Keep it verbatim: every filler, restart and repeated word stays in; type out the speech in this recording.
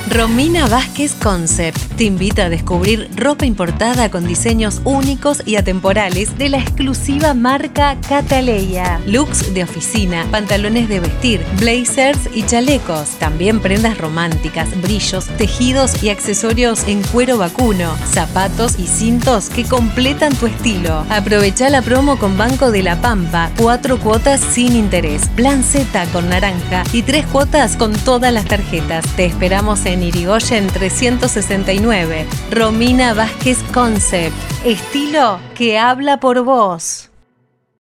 Romina Vázquez Concept te invita a descubrir ropa importada con diseños únicos y atemporales de la exclusiva marca Cataleya. Looks de oficina, pantalones de vestir, blazers y chalecos. También prendas románticas, brillos, tejidos y accesorios en cuero vacuno, zapatos y cintos que completan tu estilo. Aprovecha la promo con Banco de la Pampa, cuatro cuotas sin interés, plan Z con naranja y tres cuotas con todas las tarjetas. Te esperamos en Irigoyen trescientos sesenta y nueve. Romina Vázquez Concept. Estilo que habla por vos.